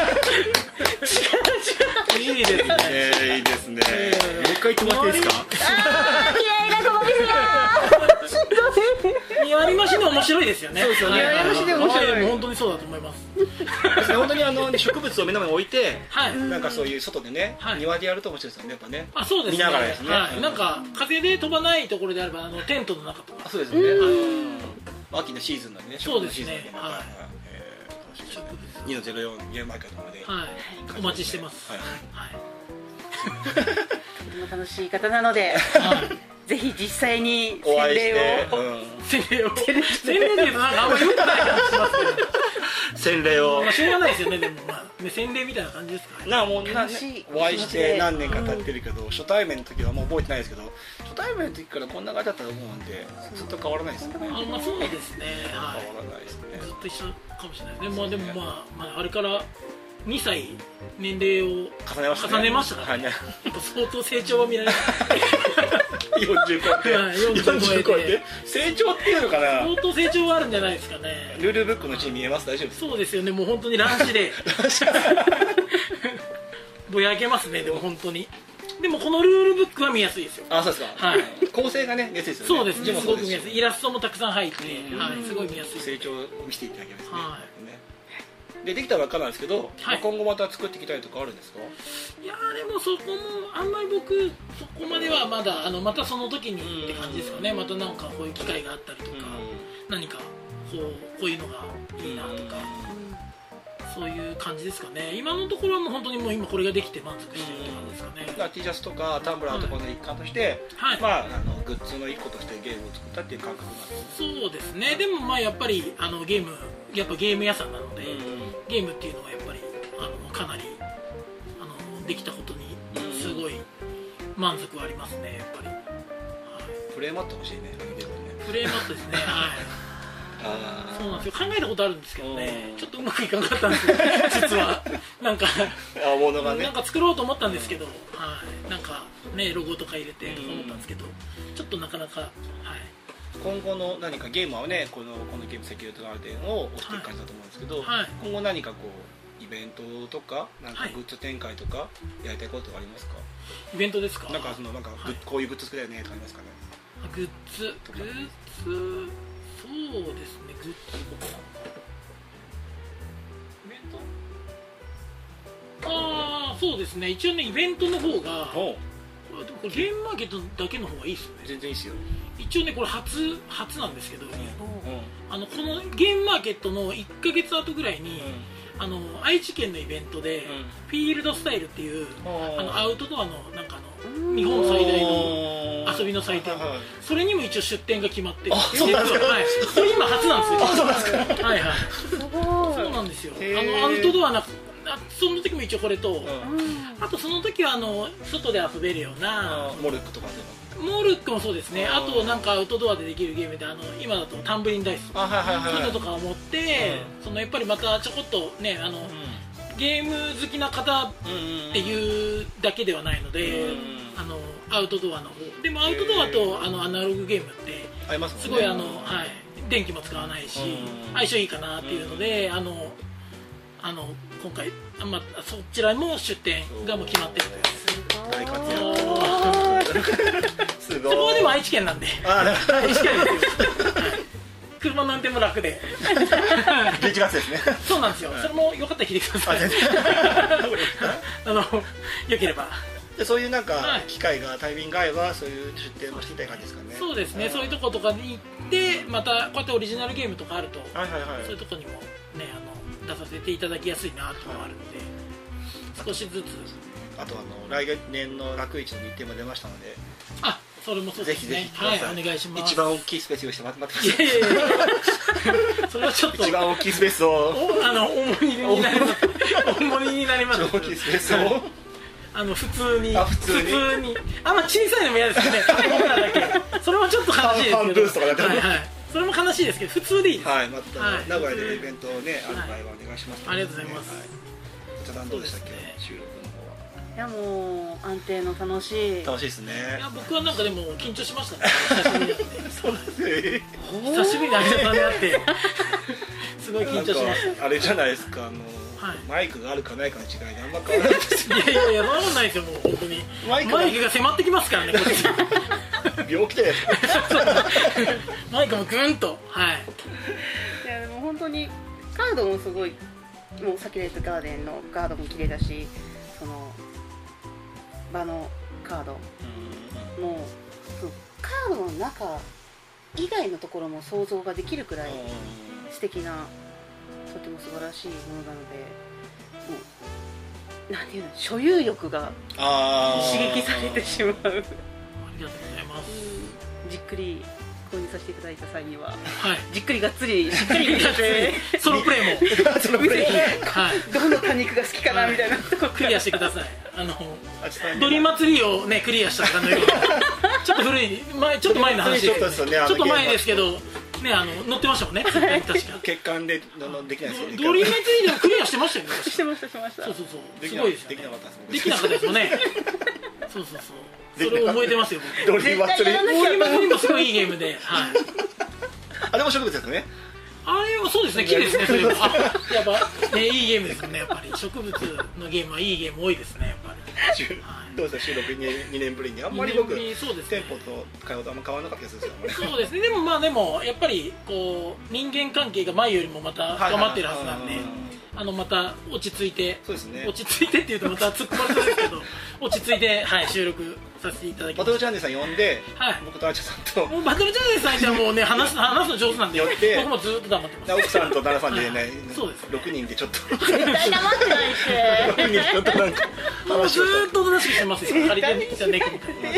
にいいですね。 いいですね。もう一回言ってもらっていいですか？ 嫌いなこの店よ。 2割増しで面白いですよね。 そうですよね。 2割増しで面白い。 本当にそうだと思います。 本当に植物を目の前に置いて、 はい、 なんかそういう外でね、庭でやると面白いですよね、やっぱね。 あ、そうですね。 見ながらですね。 はい、なんか風で飛ばないところであればテントの中とか。 そうですよね。秋のシーズンなんでね。 そうですね。はい。 2の04ゲームマーケットまで。 はい。お待ちしてます。はい。 とても楽しい方なので。ぜひ実際に洗礼を洗礼っていうとなんかあんまり良くない感じしますけど、 洗礼をしょうがないですよね。でも洗礼みたいな感じですかね。 もうお会いして何年か経ってるけど、初対面の時はもう覚えてないですけど、初対面の時からこんな感じだったと思うんでずっと変わらないですね。 まあそうですね。 変わらないですね。 ずっと一緒かもしれないですね。でもあれから2歳年齢を重ねましたからね。やっぱ相当成長は見られない。 40超えて成長っていうのかな。 相当成長はあるんじゃないですかね。 ルールブックのうちに見えます？大丈夫です？ そうですよね。もう本当に乱視でぼやけますね。でも本当に。でもこのルールブックは見やすいですよ。 あ、そうですか。はい。構成がね、見やすいですよね。 そうですね。すごく見やすい。イラストもたくさん入って、はい、すごい見やすい。 成長を見せていただけますね。 はい。 できたばっかなんですけど、今後また作っていきたいとかあるんですか？ いやでもそこもあんまり僕そこまではまだまたその時にって感じですかね。またなんかこういう機会があったりとか、何かこういうのがいいなとか、そういう感じですかね。今のところはもう本当にもう今これができて満足してるって感じですかね。 Tシャツとかタンブラーとかの一環として、グッズの一個としてゲームを作ったっていう感覚なんですね。 そうですね。でもやっぱりゲーム屋さんなので、ゲームっていうのはやっぱりかなりできたことにすごい満足はありますね。やっぱり、 プレイマット欲しいね。 プレイマットですね。はい。そうなんですよ。考えたことあるんですけどね、ちょっとうまくいかなかったんですよ。実はなんかなんか作ろうと思ったんですけど、なんかねロゴとか入れてとか思ったんですけど、ちょっとなかなか。 今後の何かゲームはね、このゲームセキュリティガーデンを推していく感じだと思うんですけど、今後何かこうイベントとかなんかグッズ展開とかやりたいことはありますか？ イベントですか？ なんかこういうグッズ作りたいねとかありますかね？ グッズそうですね。グッズイベントそうですね。一応ねイベントの方がゲームマーケットだけの方がいいですよね。 全然いいですよ。 一応ねこれ初なんですけど、このゲームマーケットの1ヶ月後ぐらいに、愛知県のイベントで、フィールドスタイルっていうアウトドアのなんか日本最大の遊びの祭典、それにも一応出店が決まってる。 そうなんですか。 それ今初なんですよ。 そうなんですか。 はいはい。そうなんですよ。アウトドアその時も一応これと、あとその時は外で遊べるようなモルックとかモルックもそうですね。あとなんかアウトドアでできるゲームで今だとタンブリンダイスそういうのとかを持って、やっぱりまたちょこっとねゲーム好きな方っていうだけではないので、アウトドアの方でもアウトドアとアナログゲームってすごい電気も使わないし相性いいかなっていうので今回そちらも出店がもう決まってるという。 大活躍。すごい。 そこはでも愛知県なんで。愛知県ですよ。車の運転も楽で。 11月ですね。 そうなんですよ。それもよかったら聞いてください。よければ。 そういうなんか機会がタイミング合えばそういう出店もしていたい感じですかね。 そうですね。そういうとことかに行ってまたこうやってオリジナルゲームとかあると、そういうとこにもね出させていただきやすいなとかあるので、少しずつ。 あと来年の楽市の日程も出ましたので、 それもそうですね。 ぜひはい、お願いします。 一番大きいスペース用意して待ってください。 いやいやいやそれはちょっと一番大きいスペースを重荷になります。重荷になります。 大きいスペースを普通に普通にあんま小さいのも嫌ですよね。僕らだけそれもちょっと悲しいですけど、 半ブースとかだったら、 はいはい、それも悲しいですけど普通でいいです。 はい、また名古屋でイベントをね、ある場合はお願いします。 ありがとうございます。 じゃあどうでしたっけ、収録の方は。 いやもう安定の楽しいですね。 いや僕はなんかでも緊張しましたね。久しぶりなんで。 そうですね。 久しぶりに有田さんに会ってすごい緊張しました。 あれじゃないですか、マイクがあるかないかの違いであんま変わらないですよ。 いやいやいや、そんなことないですよ。もう本当にマイクが迫ってきますからね、こっち。 病気でマイクもグンと、はい。 いやでも本当にカードもすごい、もうさっき言ったガーデンのカードも綺麗だし、その場のカードもカードの中以外のところも想像ができるくらい素敵な、とても素晴らしいものなので、もうなんていうの、所有欲が刺激されてしまう。ありがとうございます。 じっくり購入させていただいた際には、 はい、 じっくりがっつりしっかり見てソロプレイもソロプレイ、はい、どの多肉が好きかなみたいなとこクリアしてください。ドリ祭りをねクリアしたかのようにちょっと古いちょっと前の話ですね。ちょっと前ですけどね、載ってましたもんね。確か欠陥でできないですよね。 ドリ祭りでもクリアしてましたよね。 してました。 そうすごいですよ。 できなかったです。 できなかったですよね。そうそれを覚えてますよ。 ドリ祭りもすごいいいゲームで、はい。 あれも植物ですね。 あれはそうですね、綺麗ですね。それもやっぱね、いいゲームですよね。やっぱり植物のゲームはいいゲーム多いですね。やっぱり。 どうですか、収録2年ぶりに。あんまり僕店舗と通うとあんま変わらなかったですよね。 そうですね。でもやっぱりこう人間関係が前よりもまた深まってるはずなんで、また落ち着いて、 そうですね。 落ち着いてっていうとまた突っ込まれそうですけど、落ち着いて収録させていただきます。 バトルチャンネルさん呼んで、僕とあーちゃんさんと、 もうバトルチャンネルさんじゃもうね話すの上手なんで、僕もずっと黙ってます。 奥さんと旦那さんでね、6人でちょっと絶対黙ってないって6人でちょっとなんか話をずっとおとなしくしてますよ。借りてきた猫みたいな。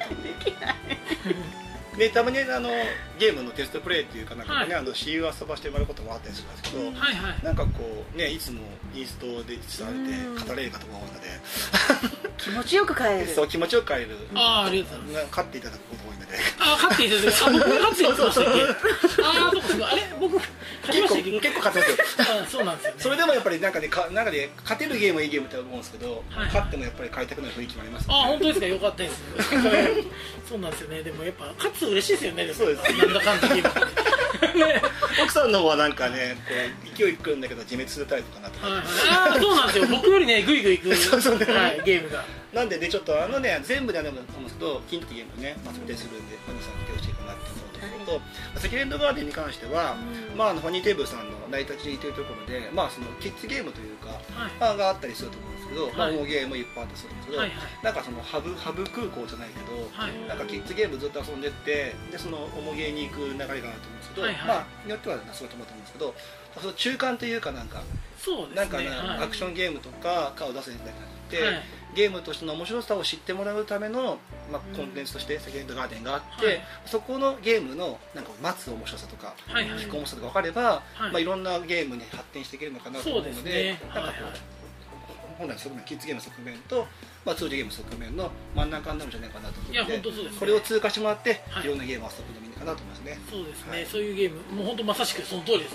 でたまにゲームのテストプレイっていうかなんかね、私有遊ばしてもらうこともあったりするんですけど、なんかこうね、いつもインストでされて語れるかと思うので気持ちよく帰る。 そう気持ちよく帰る。 ありがとうございます。 勝っていただくこと多いので。 勝っていただく。僕が勝っていただきましたっけ。そうか。あれ僕勝ちましたっけ。 結構勝ってますよ。 そうなんですよ。 それでもやっぱりなんかで勝てるゲームはいいゲームって思うんですけど、勝ってもやっぱり買いたくない雰囲気もあります。 本当ですか。よかったです。そうなんですよね。でもやっぱ勝つと嬉しいですよね。 そうです。 なんだかんだゲーム。 奥さんの方はなんかね、こう勢いくるんだけど自滅するタイプかなとか。 そうなんですよ。僕よりねグイグイいくゲームが。 なんでね、ちょっと全部でなんですけど、ヒントゲームね、まとめてするんで、皆さん来てほしいかなっていうことと、セキュレンドガーデンに関しては、ファニーテーブルさんの成り立ちというところで、そのキッズゲームというかがあったりすると思うんですけど、重ゲームもいっぱいあったりするんですけど、なんかそのハブ空港じゃないけど、なんかキッズゲームずっと遊んでって、でその重ゲーに行く流れかなと思うんですけど、によってはそうだと思うんですけど、その中間というかなんかアクションゲームとかを出すんじゃなくて、ゲームとしての面白さを知ってもらうための、コンテンツとしてセキュレンドガーデンがあって、そこのゲームのなんか待つ面白さとか、引く面白さとか分かれば、いろんなゲームに発展していけるのかなと思うので、なんかこう本来の側面、キッズゲームの側面と、通常ゲームの側面の真ん中になるんじゃないかなと思うので、これを通過してもらっていろんなゲームを遊ぶのもいいかなと思いますね。 そうですね。そういうゲーム、もう本当まさしくその通りです。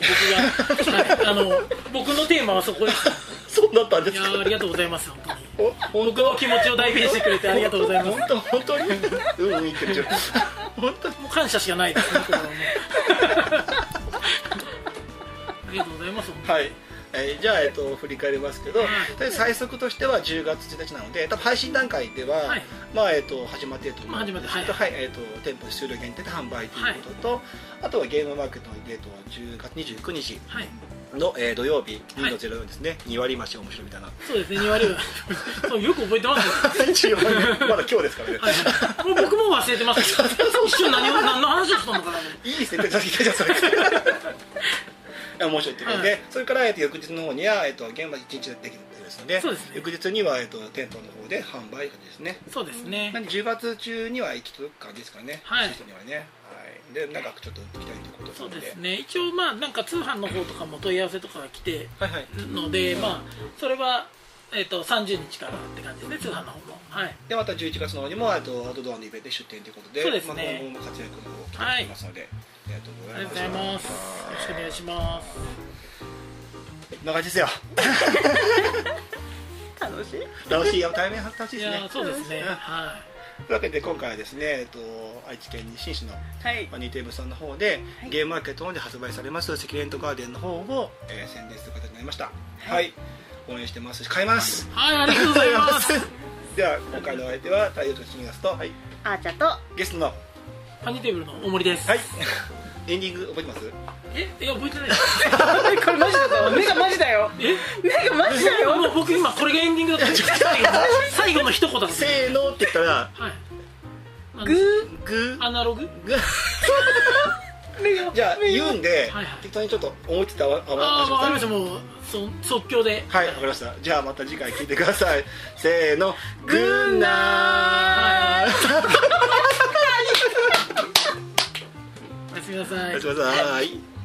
僕のテーマはそこです。 そうだったんですか。 ありがとうございます。本当に僕の気持ちを代弁してくれてありがとうございます。 本当に言ってる。 本当にもう感謝しかないですね。ありがとうございます。 はい。じゃあ振り返りますけど、最速としては10月1日なので、多分配信段階では始まっていると思うんですけど、店舗で数量限定で販売ということと、あとはゲームマーケットのデートは10月29日の土曜日2の04ですね。2割増し面白いみたいな。 そうですね。2割よく覚えてますね。 まだ今日ですからね。 僕も忘れてます。一瞬何の話をしたのかな。 いい設定させていただきます。面白いっていうで、それから翌日の方には現場1日でできるですので、翌日には店舗の方で販売ですね。 そうですね。 10月中には行き届く感じですかね。 はい。 シーズンにはね。で長くちょっと売っていきたいということそうですね。一応なんか通販の方とかも問い合わせとかが来てるので、それは30日からって感じですね、通販の方も。はい。 でまた11月の方にもアウトドアのイベントで出店ということで、 そうですね。 今後も活躍の方を期待してますので、ありがとうございます。 よろしくお願いします。 長いですよ。 楽しいよ、対面楽しいですね。 そうですね。はい。 というわけで今回はですね、愛知県西市のニテーブさんの方で、ゲームマーケットの方で発売されますセキュレントガーデンの方を、宣伝する形になりました。はい、応援してますし買います。 はい、ありがとうございます。 では今回のお相手は太陽とシニガスと、 あーちゃんとゲストのニテーブルの大森です。 はい。エンディング覚えてます？ いや覚えてない。 これマジだよ。目がマジだよ。目がマジだよ。 もう僕今これがエンディングだった。最後の一言。 せーのって言ったら、 グアナログ。 じゃあ言うんで、適当にちょっと思い切ってわかりました。もう即興で。 はい、わかりました。じゃあまた次回聞いてください。せーの、グッナー。 おやすみなさい。 おやすみなさい。